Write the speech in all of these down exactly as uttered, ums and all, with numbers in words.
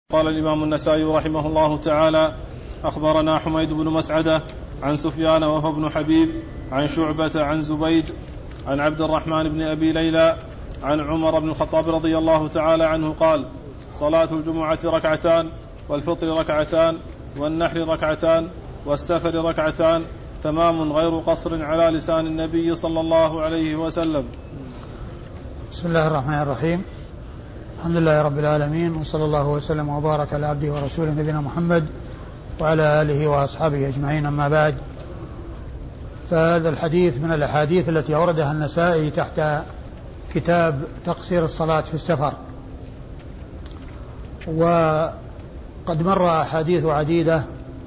قال الإمام النسائي رحمه الله تعالى: أخبرنا حميد بن مسعدة عن سفيان وهو بن حبيب عن شعبة عن زبيد عن عبد الرحمن بن أبي ليلى عن عمر بن الخطاب رضي الله تعالى عنه قال: صلاة الجمعة ركعتان، والفطر ركعتان، والنحر ركعتان، والسفر ركعتان، تمام غير قصر على لسان النبي صلى الله عليه وسلم. بسم الله الرحمن الرحيم. الحمد لله رب العالمين، وصلى الله وسلم وبارك على عبده ورسوله نبينا محمد وعلى آله وأصحابه أجمعين، أما بعد. فهذا الحديث من الأحاديث التي أوردها النسائي تحت كتاب تقصير الصلاة في السفر، وقد مر أحاديث عديدة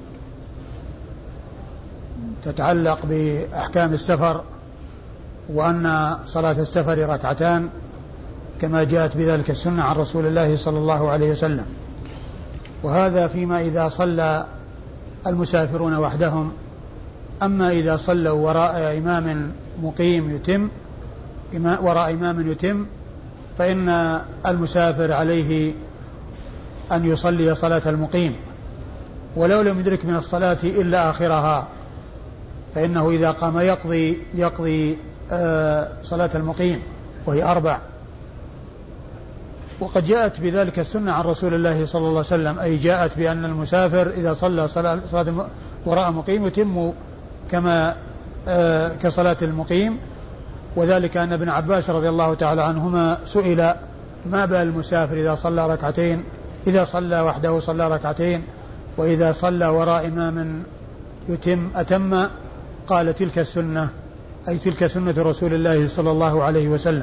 تتعلق بأحكام السفر، وأن صلاة السفر ركعتان كما جاءت بذلك السنة عن رسول الله صلى الله عليه وسلم، وهذا فيما إذا صلى المسافرون وحدهم. أما إذا صلوا وراء إمام مقيم يتم وراء إمام يتم فإن المسافر عليه أن يصلي صلاة المقيم، ولو لم يدرك من الصلاة إلا آخرها، فإنه إذا قام يقضي يقضي آه صلاة المقيم وهي أربع. وقد جاءت بذلك السنة عن رسول الله صلى الله عليه وسلم، أي جاءت بأن المسافر إذا صلى صلاة وراء مقيم يتم كما آه كصلاة المقيم، وذلك أن ابن عباس رضي الله تعالى عنهما سئل: ما بال المسافر إذا صلى ركعتين، إذا صلى وحده صلى ركعتين، وإذا صلى وراء إمام يتم أتم؟ قال: تلك السنة، أي تلك سنة رسول الله صلى الله عليه وسلم.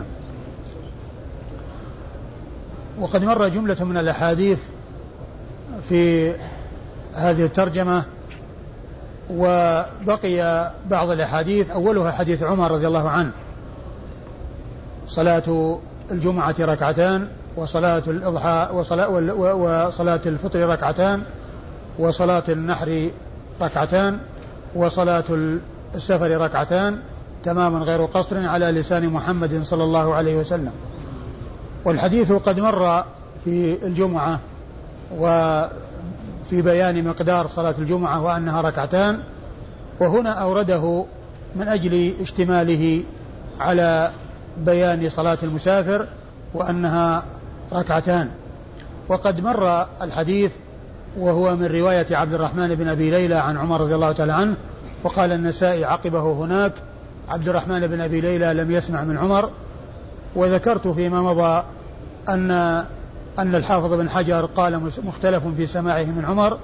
وقد مر جملة من الأحاديث في هذه الترجمة، وبقي بعض الأحاديث، أولها حديث عمر رضي الله عنه: صلاة الجمعة ركعتان، وصلاة الإضحى وصلاة, وصلاة الفطر ركعتان، وصلاة النحر ركعتان، وصلاة السفر ركعتان، تماما غير قصر على لسان محمد صلى الله عليه وسلم. والحديث قد مر في الجمعة وفي بيان مقدار صلاة الجمعة وأنها ركعتان، وهنا أورده من أجل اشتماله على بيان صلاة المسافر وأنها ركعتان. وقد مر الحديث وهو من رواية عبد الرحمن بن أبي ليلى عن عمر رضي الله تعالى عنه، وقال النسائي عقبه هناك: عبد الرحمن بن أبي ليلى لم يسمع من عمر. وذكرت فيما مضى أن أن الحافظ بن حجر قال مختلف في سماعه من عمر،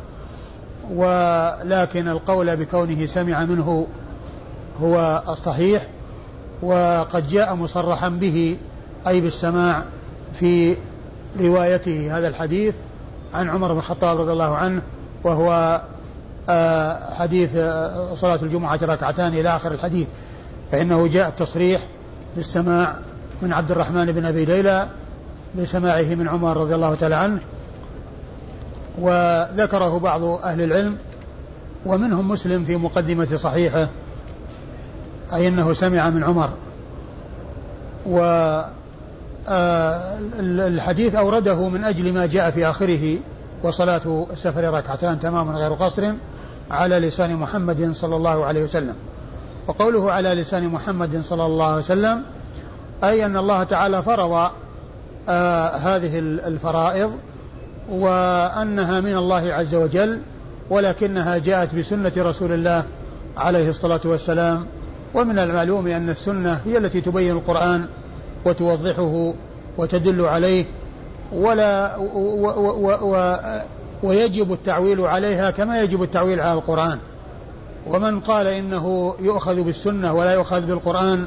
ولكن القول بكونه سمع منه هو الصحيح، وقد جاء مصرحا به أي بالسماع في روايته هذا الحديث عن عمر بن الخطاب رضي الله عنه، وهو حديث صلاة الجمعة ركعتان إلى آخر الحديث، فإنه جاء التصريح بالسماع من عبد الرحمن بن أبي ليلى بسماعه من عمر رضي الله تعالى عنه. وذكره بعض أهل العلم ومنهم مسلم في مقدمة صحيحه، أي أنه سمع من عمر. والحديث أورده من أجل ما جاء في آخره: وصلاة السفر ركعتان تماما غير قصر على لسان محمد صلى الله عليه وسلم. وقوله على لسان محمد صلى الله عليه وسلم أي أن الله تعالى فرض آه هذه الفرائض، وأنها من الله عز وجل، ولكنها جاءت بسنة رسول الله عليه الصلاة والسلام. ومن المعلوم أن السنة هي التي تبين القرآن وتوضحه وتدل عليه، ولا و و و و ويجب التعويل عليها كما يجب التعويل على القرآن. ومن قال إنه يؤخذ بالسنة ولا يؤخذ بالقرآن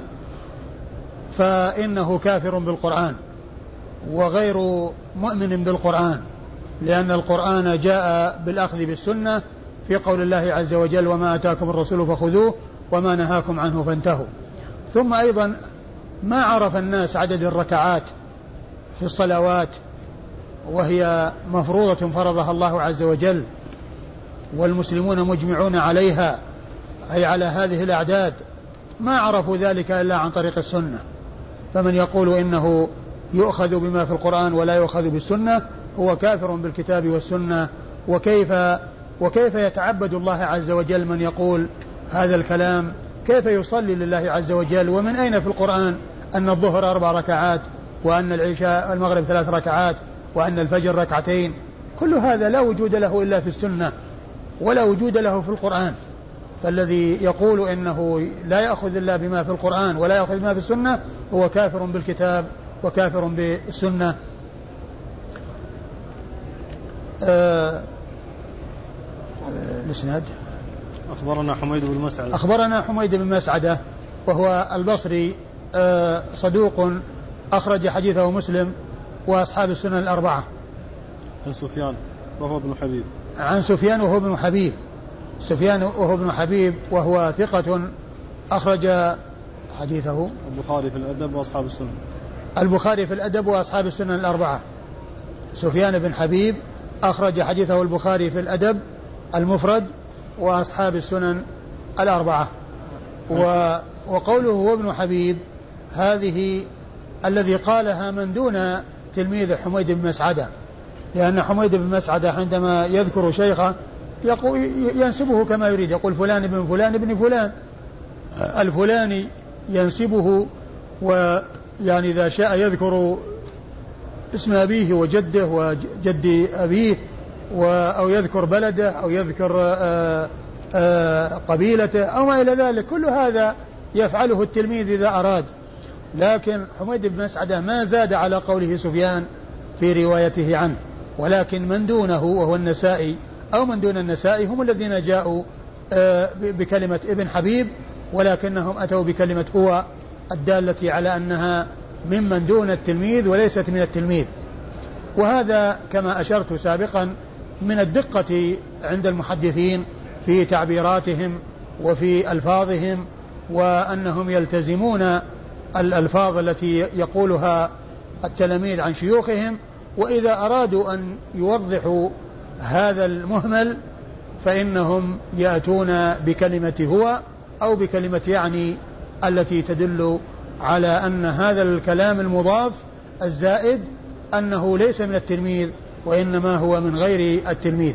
فإنه كافر بالقرآن وغير مؤمن بالقرآن، لأن القرآن جاء بالأخذ بالسنة في قول الله عز وجل: وما أتاكم الرسول فخذوه وما نهاكم عنه فانتهوا. ثم أيضا ما عرف الناس عدد الركعات في الصلوات، وهي مفروضة فرضها الله عز وجل والمسلمون مجمعون عليها، أي على هذه الأعداد، ما عرفوا ذلك إلا عن طريق السنة. فمن يقول إنه يؤخذ بما في القرآن ولا يؤخذ بالسنة هو كافر بالكتاب والسنة. وكيف وكيف يتعبد الله عز وجل من يقول هذا الكلام؟ كيف يصلي لله عز وجل؟ ومن أين في القرآن أن الظهر أربع ركعات، وأن العشاء المغرب ثلاث ركعات، وأن الفجر ركعتين؟ كل هذا لا وجود له إلا في السنة، ولا وجود له في القرآن. فالذي يقول إنه لا يأخذ إلا بما في القرآن ولا يأخذ بما في السنة هو كافر بالكتاب وكافر بالسنة. آه الاسناد أخبرنا حميد بن مسعدة أخبرنا حميد بن مسعدة وهو البصري آه صدوق أخرج حديثه مسلم وأصحاب السنن الأربعة. عن سفيان وهو ابن حبيب عن سفيان وهو ابن حبيب سفيان وهو ابن حبيب وهو ثقة أخرج حديثه البخاري في الأدب وأصحاب السنن البخاري في الأدب وأصحاب السنن الأربعة. سفيان بن حبيب أخرج حديثه البخاري في الأدب المفرد وأصحاب السنن الأربعة. و وقوله هو ابن حبيب هذه الذي قالها من دون تلميذ حميد بن مسعدة، لأن حميد بن مسعدة عندما يذكر شيخه يقول ينسبه كما يريد، يقول فلان ابن فلان ابن فلان الفلاني ينسبه، ويعني إذا شاء يذكر اسم أبيه وجده وجد أبيه أو يذكر بلده أو يذكر آآ آآ قبيلته أو ما إلى ذلك. كل هذا يفعله التلميذ إذا أراد، لكن حميد بن مسعدة ما زاد على قوله سفيان في روايته عنه، ولكن من دونه وهو النسائي أو من دون النسائي هم الذين جاءوا بكلمة ابن حبيب، ولكنهم أتوا بكلمة هو الدالة على أنها ممن دون التلميذ وليست من التلميذ. وهذا كما أشرت سابقا من الدقة عند المحدثين في تعبيراتهم وفي ألفاظهم، وأنهم يلتزمون الألفاظ التي يقولها التلاميذ عن شيوخهم، وإذا أرادوا أن يوضحوا هذا المهمل فإنهم يأتون بكلمة هو أو بكلمة يعني التي تدل على أن هذا الكلام المضاف الزائد أنه ليس من التلميذ وإنما هو من غير التلميذ.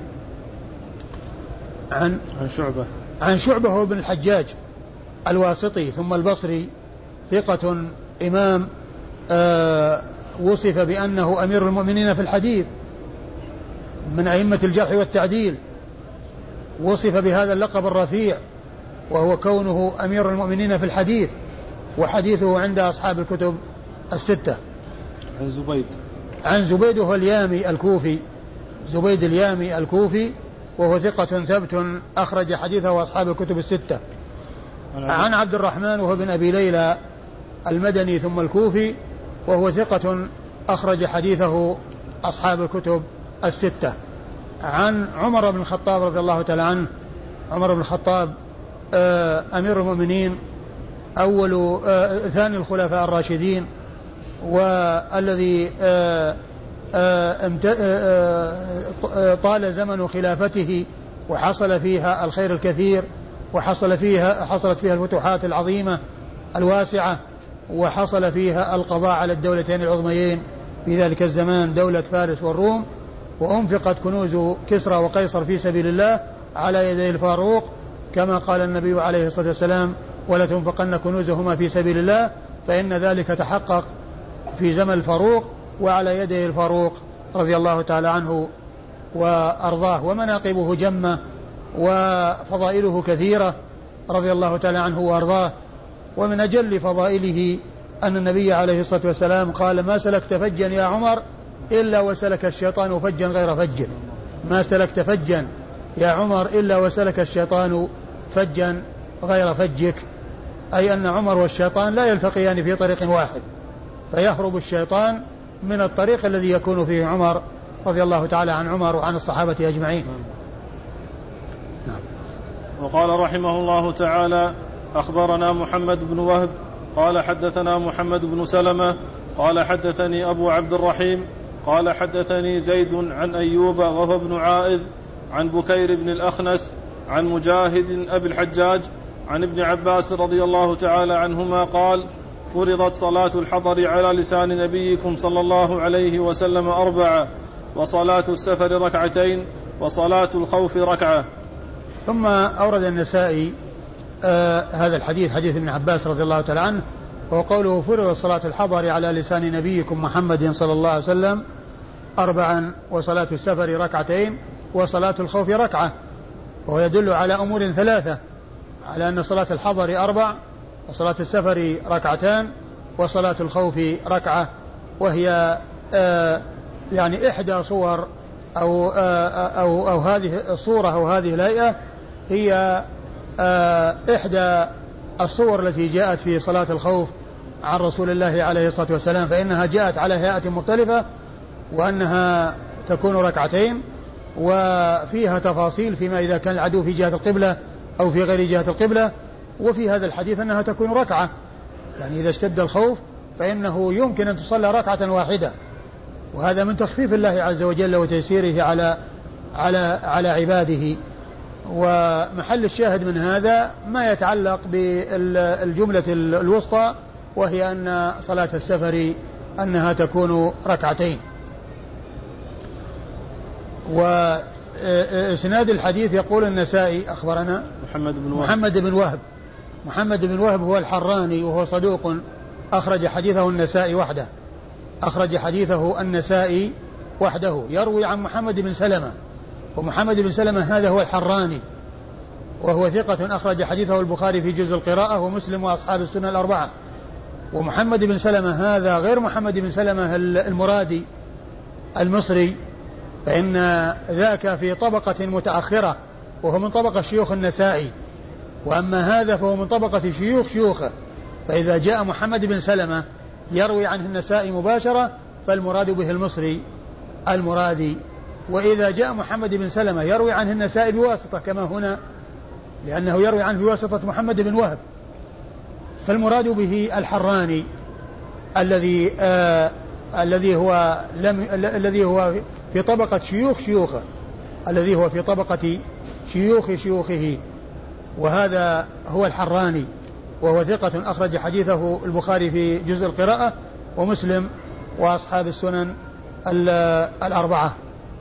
عن عن شعبة عن شعبة بن الحجاج الواسطي ثم البصري ثقة إمام آه وصف بأنه أمير المؤمنين في الحديث من أئمة الجرح والتعديل، وصف بهذا اللقب الرفيع وهو كونه أمير المؤمنين في الحديث، وحديثه عند أصحاب الكتب الستة. عن زبيد عن زبيد وهو اليامي الكوفي زبيد اليامي الكوفي وهو ثقة ثبت أخرج حديثه أصحاب الكتب الستة. عن عبد الرحمن وهو بن أبي ليلى المدني ثم الكوفي وهو ثقة أخرج حديثه أصحاب الكتب الستة. عن عمر بن الخطاب رضي الله تعالى عنه عمر بن الخطاب أمير المؤمنين أول ثاني الخلفاء الراشدين، والذي طال زمن خلافته وحصل فيها الخير الكثير، وحصل فيها حصلت فيها الفتوحات العظيمة الواسعة، وحصل فيها القضاء على الدولتين العظميين في ذلك الزمان دولة فارس والروم، وأنفقت كنوز كسرى وقيصر في سبيل الله على يدي الفاروق كما قال النبي عليه الصلاة والسلام ولا تنفقن كنوزهما في سبيل الله، فإن ذلك تحقق في زمن الفاروق وعلى يدي الفاروق رضي الله تعالى عنه وأرضاه. ومناقبه جمة وفضائله كثيرة رضي الله تعالى عنه وأرضاه. ومن أجل فضائله أن النبي عليه الصلاة والسلام قال ما سلكت فجا يا عمر إلا وسلك الشيطان فجا غير فج. ما سلكت فجا يا عمر إلا وسلك الشيطان فجا غير فجك، أي أن عمر والشيطان لا يلتقيان في طريق واحد، فيهرب الشيطان من الطريق الذي يكون فيه عمر رضي الله تعالى عن عمر وعن الصحابة أجمعين. نعم. وقال رحمه الله تعالى أخبرنا محمد بن وهب قال حدثنا محمد بن سلمة قال حدثني أبو عبد الرحيم قال حدثني زيد عن أيوب وهو ابن عائذ عن بكير بن الأخنس عن مجاهد أبي الحجاج عن ابن عباس رضي الله تعالى عنهما قال فرضت صلاة الحضر على لسان نبيكم صلى الله عليه وسلم أربعة وصلاة السفر ركعتين وصلاة الخوف ركعة. ثم أورد النسائي آه هذا الحديث حديث ابن عباس رضي الله تعالى عنه، وقوله فرض صلاة الحضر على لسان نبيكم محمد صلى الله عليه وسلم أربعا وصلاة السفر ركعتين وصلاة الخوف ركعة، وهو يدل على أمور ثلاثة، على أن صلاة الحضر أربع وصلاة السفر ركعتان وصلاة الخوف ركعة، وهي آه يعني إحدى صور أو, آه أو, أو هذه الصورة أو هذه الهيئة هي آه إحدى الصور التي جاءت في صلاة الخوف عن رسول الله عليه الصلاة والسلام، فإنها جاءت على هيئة مختلفة، وأنها تكون ركعتين، وفيها تفاصيل فيما إذا كان العدو في جهة القبلة أو في غير جهة القبلة. وفي هذا الحديث أنها تكون ركعة، يعني إذا اشتد الخوف فإنه يمكن أن تصلى ركعة واحدة، وهذا من تخفيف الله عز وجل وتيسيره على على على عباده. ومحل الشاهد من هذا ما يتعلق بالجملة الوسطى، وهي أن صلاة السفر أنها تكون ركعتين. وإسناد الحديث يقول النسائي أخبرنا محمد بن وهب محمد بن وهب محمد بن وهب هو الحراني، وهو صدوق أخرج حديثه النسائي وحده أخرج حديثه النسائي وحده يروي عن محمد بن سلمة، ومحمد بن سلمة هذا هو الحراني، وهو ثقة أخرج حديثه البخاري في جزء القراءة ومسلم وأصحاب السنة الأربعة. ومحمد بن سلمة هذا غير محمد بن سلمة المرادي المصري، فإن ذاك في طبقة متأخرة وهو من طبقة شيوخ النسائي، وأما هذا فهو من طبقة شيوخ شيوخه. فإذا جاء محمد بن سلمة يروي عنه النسائي مباشرة فالمراد به المصري المرادي، وإذا جاء محمد بن سلمة يروي عنه النسائي بواسطة كما هنا، لأنه يروي عنه بواسطة محمد بن وهب، فالمراد به الحراني الذي آه الذي هو لم الذي هو في طبقة شيوخ شيوخه الذي هو في طبقة شيوخ شيوخه، وهذا هو الحراني، وهو ثقة أخرج حديثه البخاري في جزء القراءة ومسلم وأصحاب السنن الأربعة.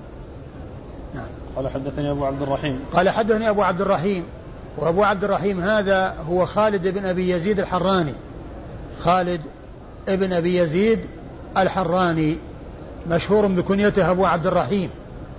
نعم. قال حدثني أبو عبد الرحيم قال حدثني أبو عبد الرحيم وأبو عبد الرحيم هذا هو خالد بن أبي يزيد الحراني خالد بن أبي يزيد الحراني مشهور بكنيته أبو عبد الرحيم،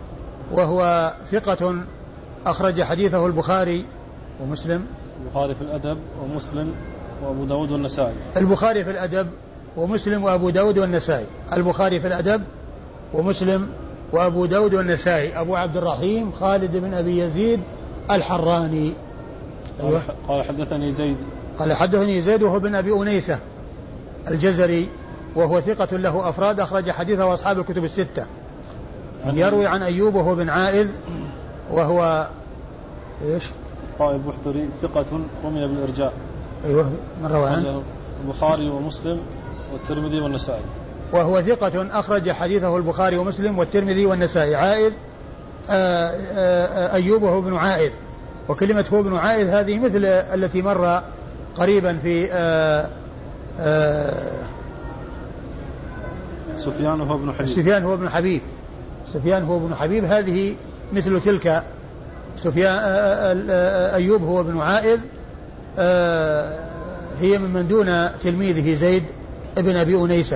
وهو ثقة أخرج حديثه البخاري ومسلم البخاري في الأدب ومسلم وأبو داود والنسائي البخاري في الأدب ومسلم وأبو داود والنسائي البخاري في الأدب ومسلم وأبو داود والنسائي أبو عبد الرحيم خالد بن أبي يزيد الحراني. أيوة. قال حدثني زيد قال حدثني زيد وهو بن أبي أنيسة الجزري، وهو ثقة له أفراد أخرج حديثه أصحاب الكتب الستة. يروي عن أيوب وهو بن عائذ وهو إيش طائب بحتري ثقة رمي بالإرجاء. أيوه من روى عنه البخاري ومسلم والترمذي والنسائي، وهو ثقة أخرج حديثه البخاري ومسلم والترمذي والنسائي. عائذ آآ آآ أيوب وهو بن عائذ، وكلمة هو بن عائذ هذه مثل التي مر قريبا في آآ آآ سفيان هو ابن حبيب سفيان هو ابن حبيب سفيان هو ابن حبيب هذه مثل تلك. سفيان أيوب هو ابن عائذ هي ممن دون تلميذه زيد ابن أبي أنيسة.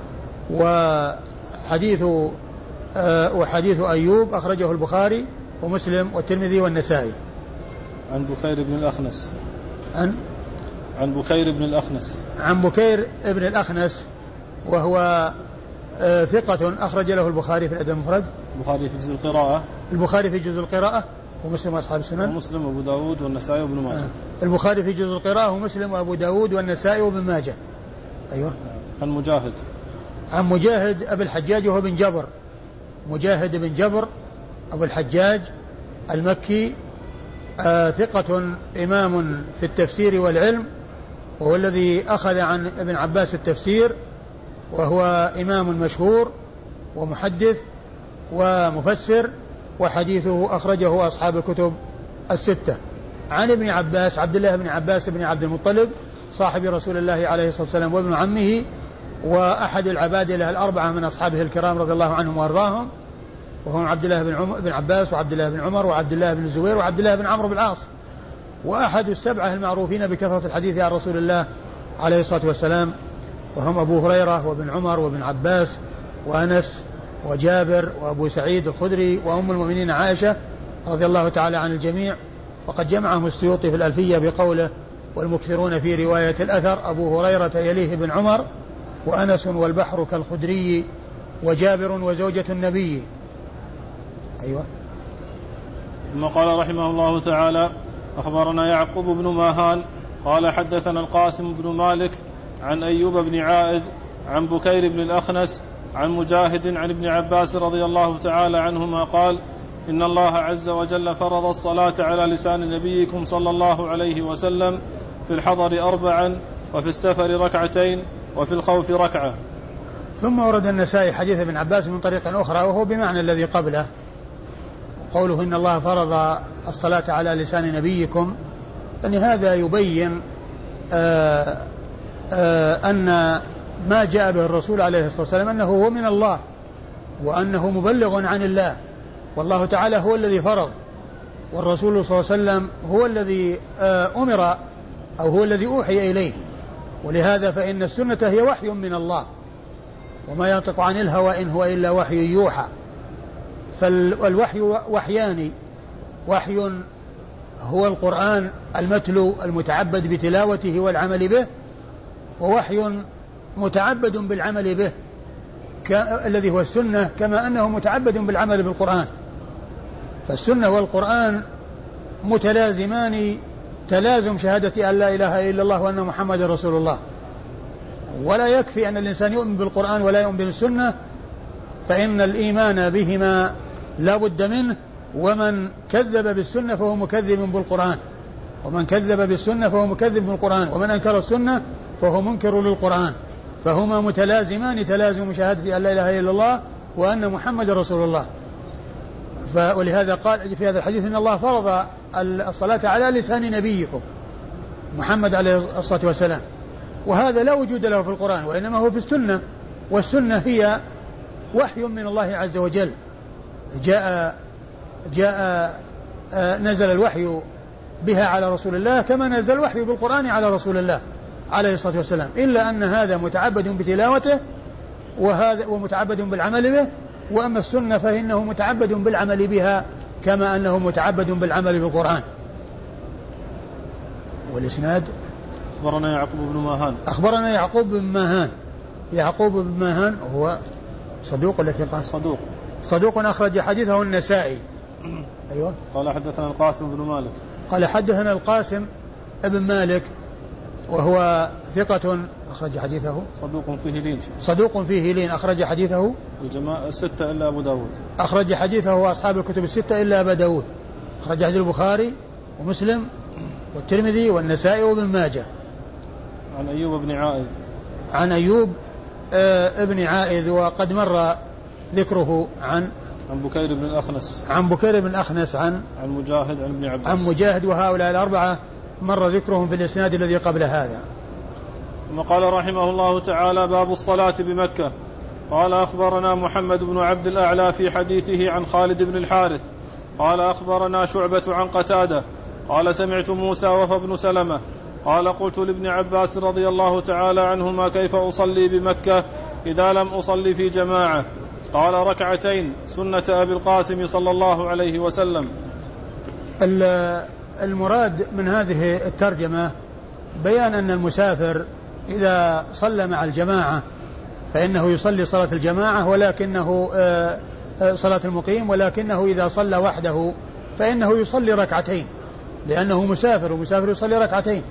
وحديث وحديث أيوب أخرجه البخاري ومسلم والترمذي والنسائي. عن بكير بن الأخنس عن عن بكير بن الأخنس عن بكير بن الأخنس وهو ثقة أخرج له البخاري في الأدب المفرد البخاري في جزء القراءة البخاري في جزء القراءة ومسلم وأصحاب السنن ومسلم وأبو داود والنسائي وابن ماجه. البخاري في جزء القراءة ومسلم وأبو داود والنسائي وابن ماجه. أيوة. عن مجاهد عن مجاهد أبي الحجاج وهو بن جبر مجاهد بن جبر أبو الحجاج المكي آه ثقة إمام في التفسير والعلم، وهو الذي أخذ عن ابن عباس التفسير، وهو إمام مشهور ومحدث ومفسر، وحديثه أخرجه أصحاب الكتب الستة. عن ابن عباس عبد الله بن عباس بن عبد المطلب صاحب رسول الله عليه الصلاة والسلام وابن عمه، وأحد العبادلة الأربعة من أصحابه الكرام رضي الله عنهم وأرضاهم، وهم عبد الله بن, عم... بن عباس وعبد الله بن عمر وعبد الله بن الزبير وعبد الله بن عمرو بن العاص، وأحد السبعة المعروفين بكثرة الحديث عن رسول الله عليه الصلاة والسلام، وهم أبو هريرة وابن عمر وابن عباس وأنس وجابر وأبو سعيد الخدري وأم المؤمنين عائشة رضي الله تعالى عن الجميع. وقد جمعهم السيوطي في الألفية بقوله: والمكثرون في رواية الأثر أبو هريرة يليه بن عمر وأنس والبحر كالخدري وجابر وزوجة النبي. أيوة. ثم قال رحمه الله تعالى: أخبرنا يعقوب بن ماهان قال حدثنا القاسم بن مالك عن أيوب بن عائذ عن بكير بن الأخنس عن مجاهد عن ابن عباس رضي الله تعالى عنهما قال: إن الله عز وجل فرض الصلاة على لسان نبيكم صلى الله عليه وسلم في الحضر أربعا وفي السفر ركعتين وفي الخوف ركعة. ثم ورد النسائي حديث ابن عباس من طريق أخرى وهو بمعنى الذي قبله، قوله إن الله فرض الصلاة على لسان نبيكم، يعني هذا يبين آآ آآ أن ما جاء به الرسول عليه الصلاة والسلام أنه هو من الله وأنه مبلغ عن الله، والله تعالى هو الذي فرض، والرسول صلى الله عليه وسلم هو الذي أمر أو هو الذي أوحي إليه. ولهذا فإن السنة هي وحي من الله، وما ينطق عن الهوى إن هو إلا وحي يوحى. فالوحي وحيان: وحي هو القرآن المتلو المتعبد بتلاوته والعمل به، ووحي متعبد بالعمل به الذي هو السنة، كما أنه متعبد بالعمل بالقرآن. فالسنة والقرآن متلازمان تلازم شهادة أن لا إله إلا الله وأن محمد رسول الله. ولا يكفي أن الإنسان يؤمن بالقرآن ولا يؤمن بالسنة، فإن الإيمان بهما لا بد منه، ومن كذب بالسنة فهو مكذب بالقرآن، ومن كذب بالسنة فهو مكذب بالقرآن، ومن أنكر السنة فهو منكر للقرآن، فهما متلازمان تلازم شهادة أن لا إله إلا الله وأن محمد رسول الله. ولهذا قال في هذا الحديث إن الله فرض الصلاة على لسان نبيكم محمد عليه الصلاة والسلام، وهذا لا وجود له في القرآن، وإنما هو في السنة، والسنة هي وحي من الله عز وجل. جاء جاء نزل الوحي بها على رسول الله كما نزل الوحي بالقرآن على رسول الله عليه الصلاة والسلام، إلا أن هذا متعبد بتلاوته وهذا ومتعبد بالعمل به، وأما السنة فإنه متعبد بالعمل بها كما أنه متعبد بالعمل بالقرآن. والإسناد: أخبرنا يعقوب بن ماهان أخبرنا يعقوب بن ماهان يعقوب بن ماهان هو صدوق التي قال صدوق صدوق أخرج حديثه النسائي. أيوة. قال حدثنا القاسم بن مالك قال حدثنا القاسم ابن مالك وهو ثقة أخرج حديثه صدوق فيه لين صدوق فيه لين أخرج حديثه الجماعة الستة إلا أبو داود أخرج حديثه أصحاب الكتب الستة إلا أبا داود، أخرج حديث البخاري ومسلم والترمذي والنسائي وابن ماجه. عن أيوب بن عائذ عن أيوب آه ابن عائذ، وقد مر ذكره عن عن بكير بن الأخنس عن بكير بن الأخنس عن عن مجاهد عن ابن عباس عن مجاهد، وهؤلاء الأربعة مر ذكرهم في الإسناد الذي قبل هذا. ثم قال رحمه الله تعالى: باب الصلاة بمكة. قال: أخبرنا محمد بن عبد الأعلى في حديثه عن خالد بن الحارث قال: أخبرنا شعبة عن قتادة قال: سمعت موسى وهو ابن سلمة قال: قلت لابن عباس رضي الله تعالى عنهما: كيف أصلي بمكة إذا لم أصلي في جماعة؟ قال: ركعتين سنة أبي القاسم صلى الله عليه وسلم. المراد من هذه الترجمة بيان أن المسافر إذا صلى مع الجماعة فإنه يصلي صلاة الجماعة، ولكنه صلاة المقيم، ولكنه إذا صلى وحده فإنه يصلي ركعتين، لأنه مسافر، ومسافر يصلي ركعتين.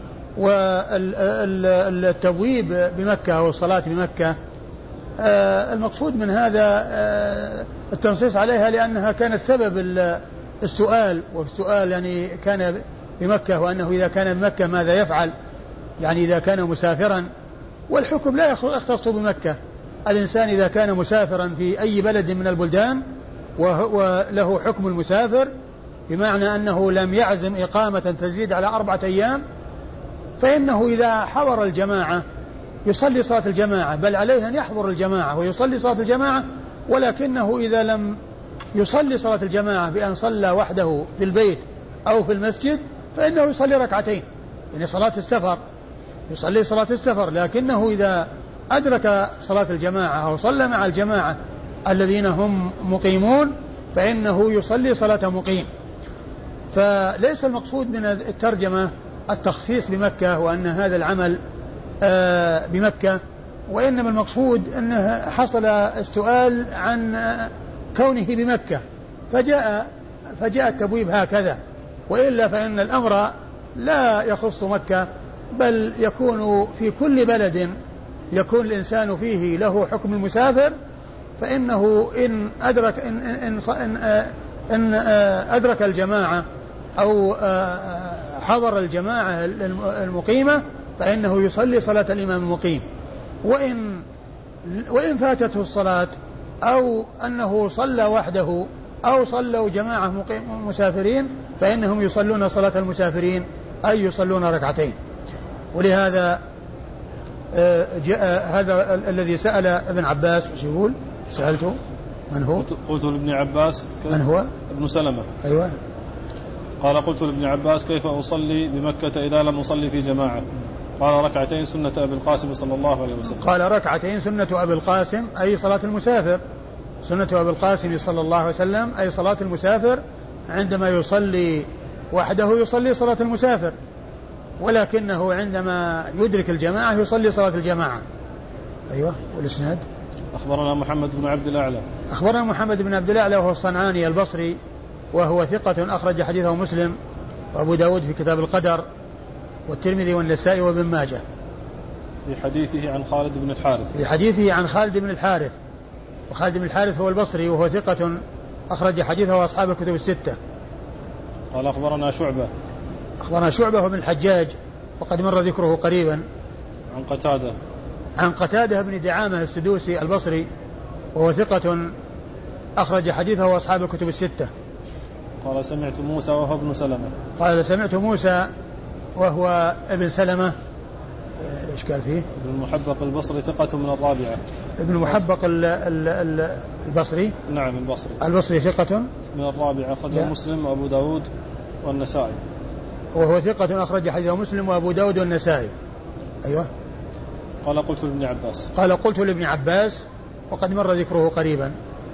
والتبويب بمكة أو الصلاة بمكة المقصود من هذا التنصيص عليها لأنها كانت سبب السؤال، والسؤال يعني كان بمكة، وأنه إذا كان بمكة ماذا يفعل، يعني إذا كان مسافرا. والحكم لا يختص بمكة، الإنسان إذا كان مسافرا في أي بلد من البلدان وله حكم المسافر، بمعنى أنه لم يعزم إقامة تزيد على أربعة أيام، فإنه إذا حضر الجماعة يصلي صلاة الجماعة، بل عليه أن يحضر الجماعة ويصلي صلاة الجماعة، ولكنه إذا لم يصلي صلاة الجماعة بأن صلى وحده في البيت أو في المسجد فإنه يصلي ركعتين، يعني صلاة السفر يصلي صلاة السفر، لكنه إذا أدرك صلاة الجماعة أو صلى مع الجماعة الذين هم مقيمون فإنه يصلي صلاة مقيم. فليس المقصود من الترجمة التخصيص بمكة وأن هذا العمل بمكة، وإنما المقصود أنه حصل السؤال عن كونه بمكة فجاء فجاء التبويب هكذا، وإلا فإن الأمر لا يخص مكة بل يكون في كل بلد يكون الإنسان فيه له حكم المسافر، فإنه إن أدرك إن, إن, إن, إن أدرك الجماعة أو حضر الجماعة المقيمة فإنه يصلي صلاة الإمام المقيم، وإن وإن فاتته الصلاة أو أنه صلى وحده أو صلوا جماعة مسافرين فإنهم يصلون صلاة المسافرين أي يصلون ركعتين. ولهذا جاء هذا الذي سأل ابن عباس ايش يقول؟ سألته من هو؟ قلت لابن عباس من هو؟ ابن سلمة. أيوة. قال قلت لابن عباس كيف أصلي بمكة إذا لم أصلي في جماعة؟ قال ركعتين سنة أبي القاسم صلى الله عليه وسلم. قال ركعتين سنة أبي القاسم أي صلاة المسافر، سنة أبي القاسم صلى الله عليه وسلم أي صلاة المسافر، عندما يصلي وحده يصلي صلاة المسافر، ولكنه عندما يدرك الجماعة يصلي صلاة الجماعة. أيوة. والإسناد أخبرنا محمد بن عبد الأعلى أخبرنا محمد بن عبد الأعلى وهو الصنعاني البصري وهو ثقة أخرج حديثه مسلم وأبو داود في كتاب القدر والترمذي والنسائي وابن ماجه. في حديثه عن خالد بن الحارث في حديثه عن خالد بن الحارث، وخالد بن الحارث هو البصري وهو ثقة أخرج حديثه وأصحاب الكتب الستة. قال أخبرنا شعبة أخبرنا شعبة بن الحجاج وقد مر ذكره قريبا. عن قتادة عن قتادة بن دعامة السدوسي البصري وهو ثقة أخرج حديثه وأصحاب الكتب الستة. قال سمعت موسى وهو ابن سلمة قال سمعت موسى وهو ابن سلمة ايش قال فيه؟ ابن المحبق البصري ثقة من الرابعة. ابن المحبق البصري نعم البصري البصري ثقة من الرابعة أخرجه مسلم وأبو داود والنسائي. وهو ثقة أخرج حديثه مسلم وأبو داود والنسائي. أيوة. قال قلت لابن عباس قال قلت لابن عباس وقد مر ذكره قريبا.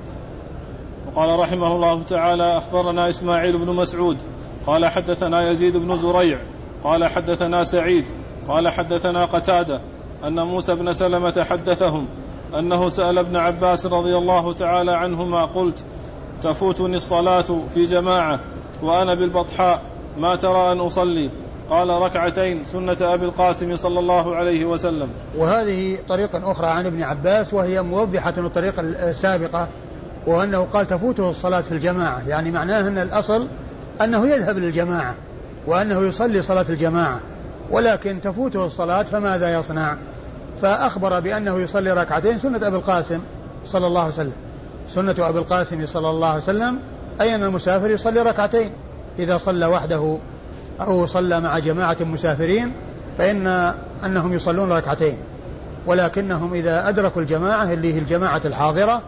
وقال رحمه الله تعالى أخبرنا إسماعيل بن مسعود قال حدثنا يزيد بن زريع قال حدثنا سعيد قال حدثنا قتادة أن موسى بن سلمة حدثهم أنه سأل ابن عباس رضي الله تعالى عنهما قلت تفوتني الصلاة في جماعة وأنا بالبطحاء ما ترى أن أصلي؟ قال ركعتين سنة أبي القاسم صلى الله عليه وسلم. وهذه طريقة أخرى عن ابن عباس وهي موضحة الطريقة السابقة، وأنه قال تفوته الصلاة في الجماعة، يعني معناه أن الأصل أنه يذهب للجماعة وأنه يصلي صلاة الجماعة، ولكن تفوته الصلاة فماذا يصنع؟ فأخبر بأنه يصلي ركعتين سنة أبي القاسم صلى الله عليه وسلم. سنة أبي القاسم صلى الله عليه وسلم أي أن المسافر يصلي ركعتين إذا صلى وحده أو صلى مع جماعة مسافرين فإن أنهم يصلون ركعتين، ولكنهم إذا أدركوا الجماعة اللي هي الجماعة الحاضرة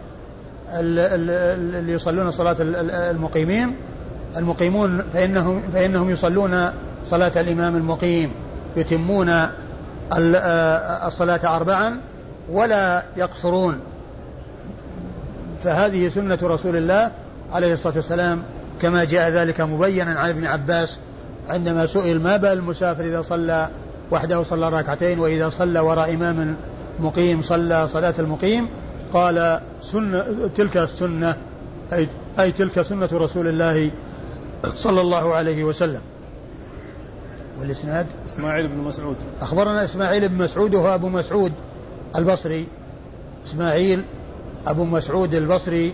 اللي يصلون صلاة المقيمين المقيمون فإنهم, فإنهم يصلون صلاة الإمام المقيم، يتمون الصلاة أربعا ولا يقصرون. فهذه سنة رسول الله عليه الصلاة والسلام كما جاء ذلك مبينا عن ابن عباس عندما سئل ما بال المسافر إذا صلى وحده صلى ركعتين وإذا صلى وراء إمام مقيم صلى صلاة المقيم، قال سنة تلك السنة أي, أي تلك سنة رسول الله صلى الله عليه وسلم. والإسناد إسماعيل بن مسعود أخبرنا إسماعيل بن مسعود وهو أبو مسعود البصري، إسماعيل أبو مسعود البصري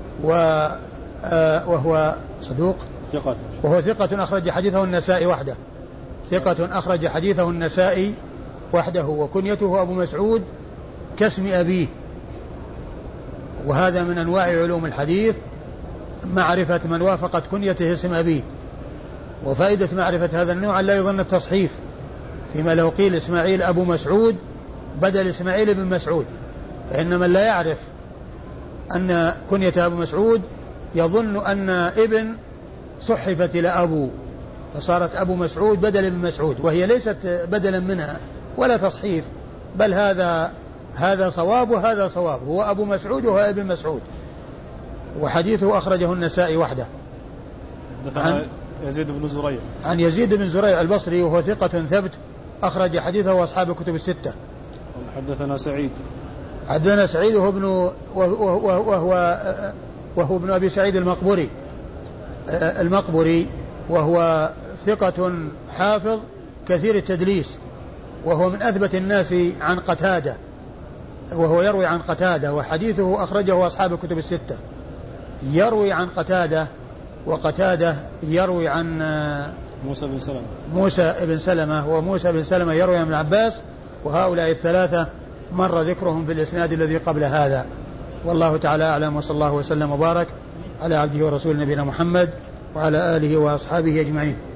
وهو صدوق ثقة وهو ثقة أخرج حديثه النسائي وحده ثقة أخرج حديثه النسائي وحده وكنيته أبو مسعود كاسم أبيه، وهذا من أنواع علوم الحديث معرفة من وافقت كنيته اسم أبيه. وفائدة معرفة هذا النوع لا يظن التصحيف، فيما لو قيل إسماعيل أبو مسعود بدل إسماعيل بن مسعود، فإن من لا يعرف أن كنية أبو مسعود يظن أن ابن صحفت إلى أبو، فصارت أبو مسعود بدلا من مسعود، وهي ليست بدلا منها ولا تصحيف، بل هذا هذا صواب وهذا صواب، هو أبو مسعود وهو ابن مسعود. وحديثه أخرجه النسائي وحده. عن يزيد بن زريع عن يزيد بن زريع البصري وهو ثقة ثبت أخرج حديثه أصحاب الكتب الستة. حدثنا سعيد حدثنا سعيد وهو ابن وهو, وهو, وهو ابن أبي سعيد المقبري المقبري وهو ثقة حافظ كثير التدليس، وهو من أثبت الناس عن قتادة، وهو يروي عن قتادة، وحديثه أخرجه أصحاب الكتب الستة. يروي عن قتادة، وقتادة يروي عن موسى بن سلمة موسى بن سلمة وموسى بن سلمة يروي عن ابن عباس، وهؤلاء الثلاثة مر ذكرهم في الإسناد الذي قبل هذا. والله تعالى أعلم، وصلى الله وسلم وبارك على عبده ورسول نبينا محمد وعلى آله وأصحابه أجمعين.